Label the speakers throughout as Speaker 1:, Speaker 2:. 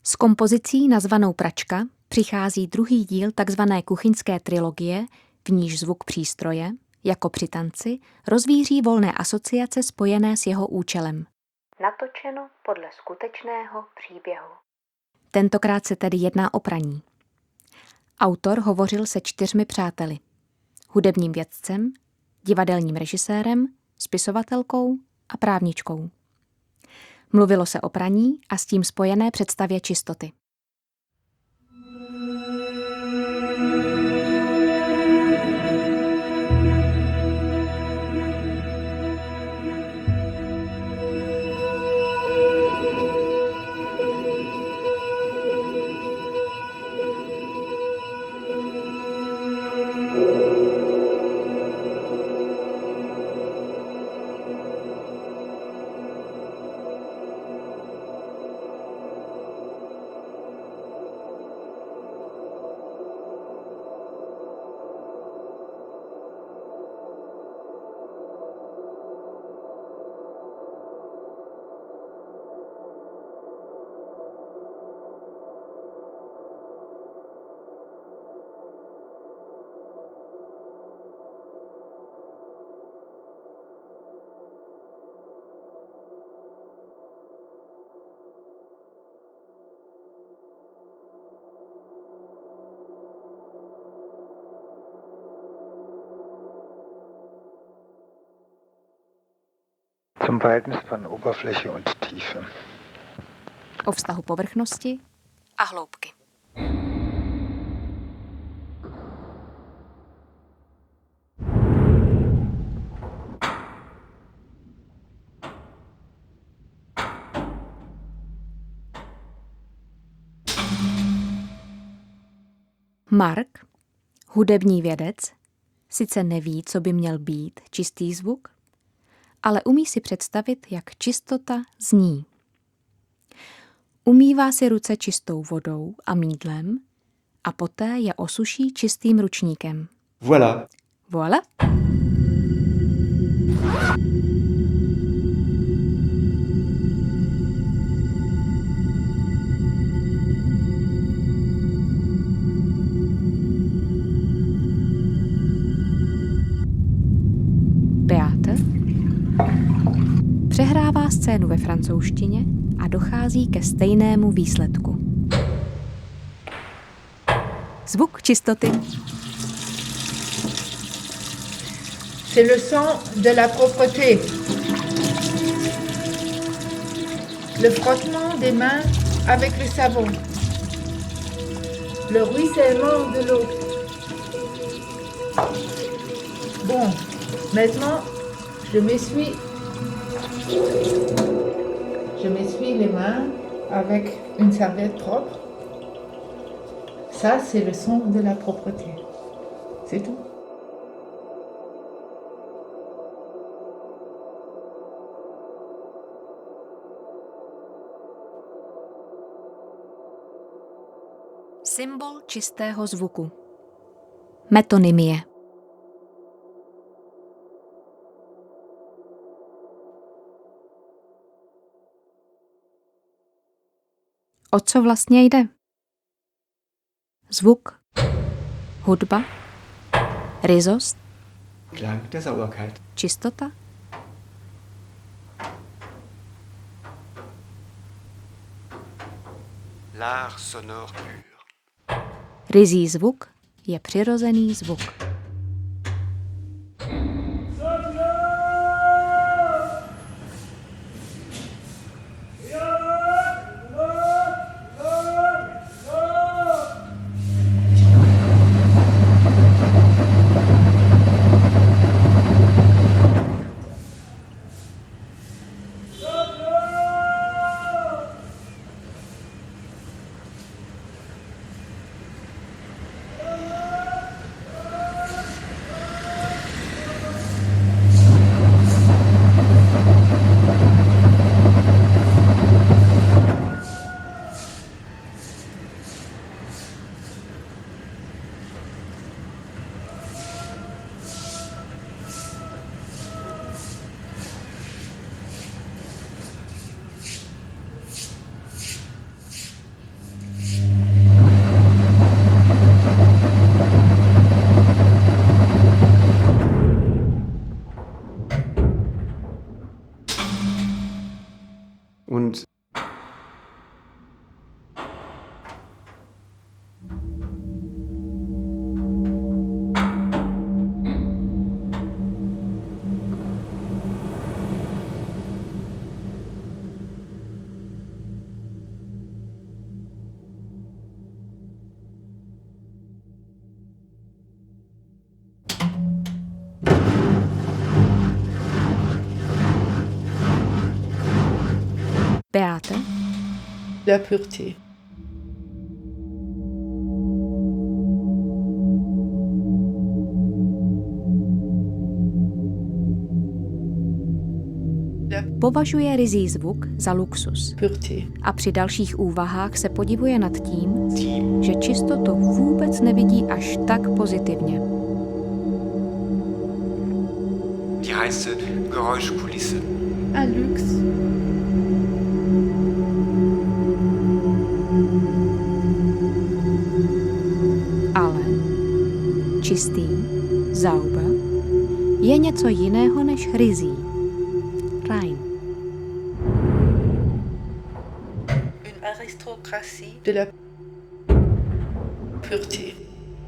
Speaker 1: S kompozicí nazvanou Pračka přichází druhý díl takzvané kuchyňské trilogie, v níž zvuk přístroje, jako při tanci, rozvíří volné asociace spojené s jeho účelem. Natočeno podle skutečného příběhu. Tentokrát se tedy jedná o praní. Autor hovořil se 4 přáteli. Hudebním vědcem, divadelním režisérem, spisovatelkou a právničkou. Mluvilo se o praní a s tím spojené představě čistoty.
Speaker 2: Zum Verhältnis von Oberfläche und Tiefe.
Speaker 1: O vztahu povrchnosti a hloubky. Mark, hudební vědec, sice neví, co by měl být čistý zvuk, ale umí si představit, jak čistota zní. Umývá si ruce čistou vodou a mýdlem a poté je osuší čistým ručníkem.
Speaker 3: Voilà.
Speaker 1: Voilà. Beate přehrává scénu ve francouzštině a dochází ke stejnému výsledku. Zvuk čistoty.
Speaker 4: C'est le son de la propreté. Le frottement des mains avec le savon. Le ruissellement de l'eau. Bon, maintenant, je m'essuie les mains avec une serviette propre. Ça, c'est le son de la propreté. C'est tout.
Speaker 1: Symbol čistého zvuku. Metonymie. O co vlastně jde? Zvuk, hudba, ryzost,
Speaker 3: Klang der Sauberkeit.
Speaker 1: čistota?
Speaker 5: L'art sonore pur.
Speaker 1: Ryzí zvuk je přirozený zvuk. Beate,
Speaker 4: La pureté.
Speaker 1: považuje ryzí zvuk za luxus
Speaker 4: Pureté.
Speaker 1: a při dalších úvahách se podivuje nad tím, že čistotu vůbec nevidí až tak pozitivně.
Speaker 5: Die heiße Geräuschkulisse.
Speaker 4: Un luxe.
Speaker 1: Ale čistý, sauber, je něco jiného než ryzí, rein.
Speaker 4: Une aristocratie de la pureté.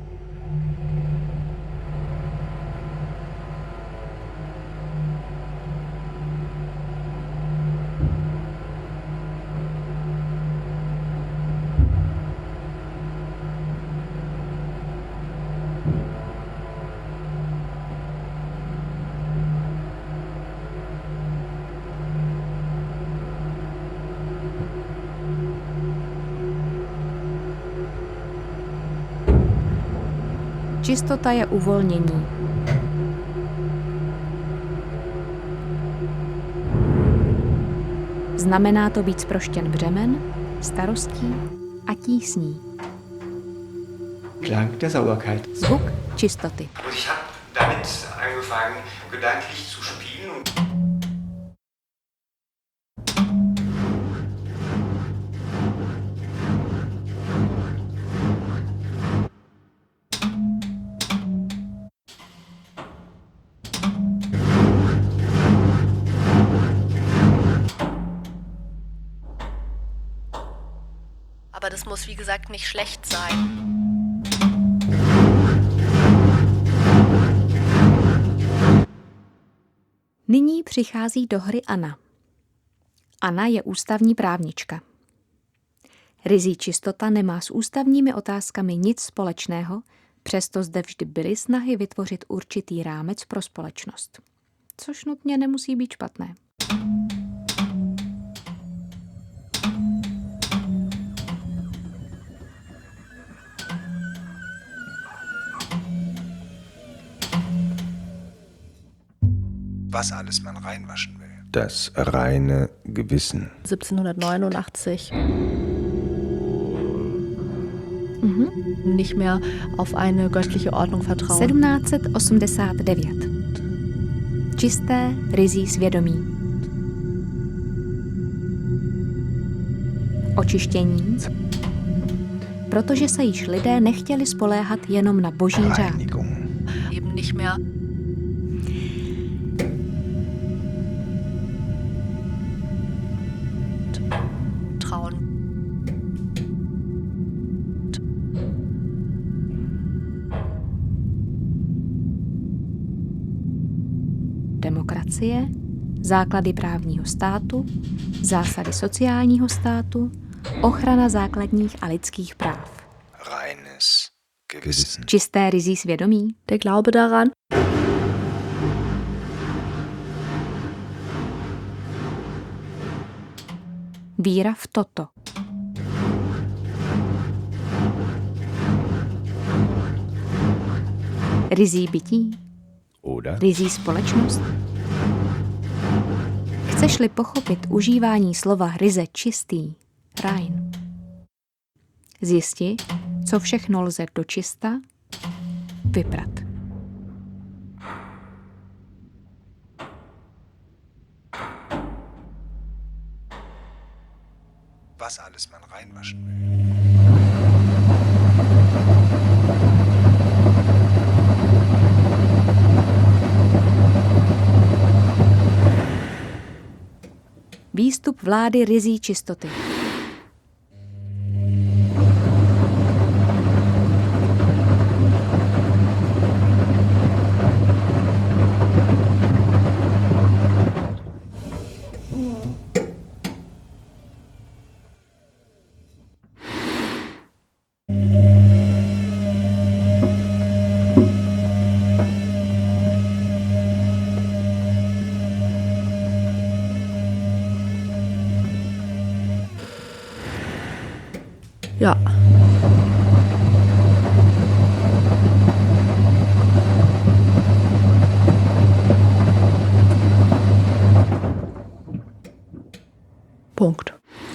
Speaker 1: Čistota je uvolnění. Znamená to být zproštěn břemen, starostí a tísní.
Speaker 3: Klang der Sauberkeit.
Speaker 1: Zvuk čistoty.
Speaker 5: Und ich habe damit angefangen, gedanklich zu spielen. Und
Speaker 6: Aber das muss, wie gesagt, nicht schlecht sein.
Speaker 1: Nyní přichází do hry Anna. Anna je ústavní právnička. Ryzí čistota nemá s ústavními otázkami nic společného, přesto zde vždy byly snahy vytvořit určitý rámec pro společnost. Což nutně nemusí být špatné.
Speaker 2: Was alles man reinwaschen will. Das reine Gewissen.
Speaker 6: 1789. Nicht mehr auf eine göttliche Ordnung vertrauen.
Speaker 1: 1789. Čisté, ryzí svědomí. Očištění, protože se již lidé nechtěli spoléhat jenom na boží řád.
Speaker 2: Reinigung.
Speaker 6: Eben nicht mehr trauen.
Speaker 1: Demokracie, základy právního státu, zásady sociálního státu, ochrana základních a lidských práv.
Speaker 2: Reines Gewissen.
Speaker 1: Čisté ryzí svědomí,
Speaker 6: Der Glaube daran,
Speaker 1: víra v toto. Ryzí bytí,
Speaker 2: Oder?
Speaker 1: ryzí společnost. Chceš-li pochopit užívání slova ryze čistý, rein. Zjisti, co všechno lze dočista vyprat.
Speaker 2: Was alles man reinwaschen will.
Speaker 1: Výstup vlády ryzí čistoty.
Speaker 6: Ja. Punkt.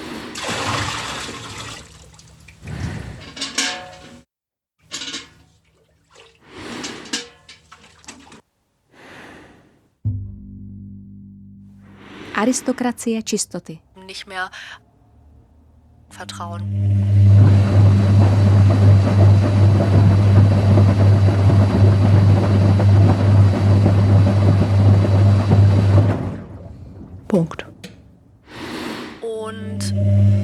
Speaker 1: Aristokracie čistoty.
Speaker 6: Nicht mehr vertrauen. Punkt. Und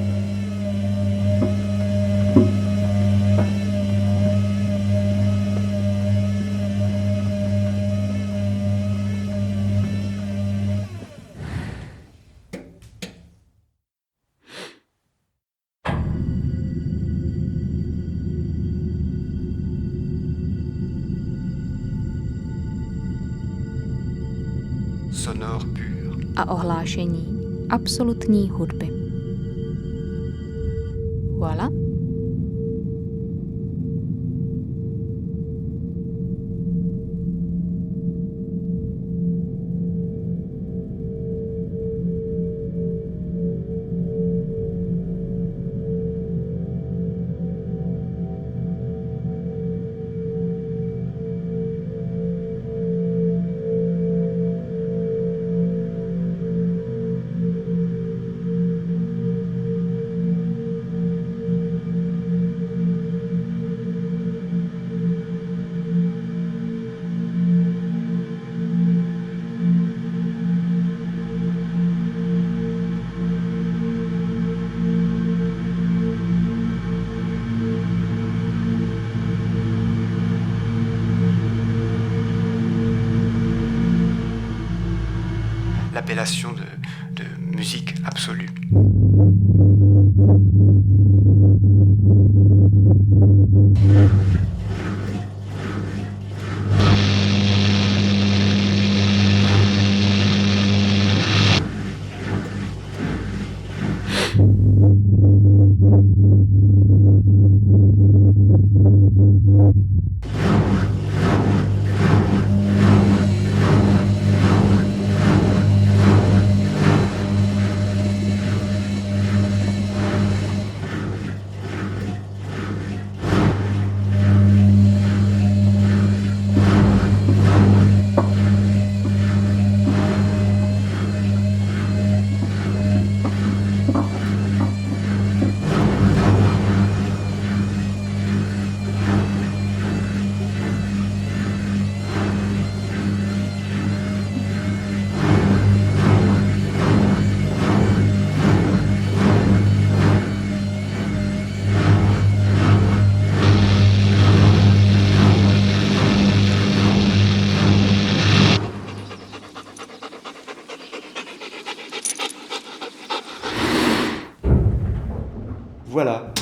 Speaker 5: sonore pur.
Speaker 1: A ohlášení absolutní hudby. Voilà.
Speaker 5: L'appellation de musique absolue.
Speaker 3: Voilà.